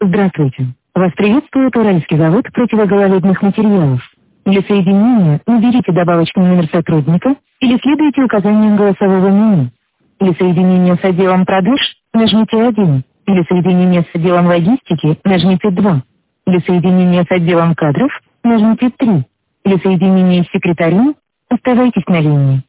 Здравствуйте. Вас приветствует Уральский завод противогололедных материалов. Для соединения наберите добавочный номер сотрудника или следуйте указаниям голосового меню. Для соединения с отделом продаж нажмите 1. Для соединения с отделом логистики нажмите 2. Для соединения с отделом кадров нажмите 3. Для соединения с секретарем оставайтесь на линии.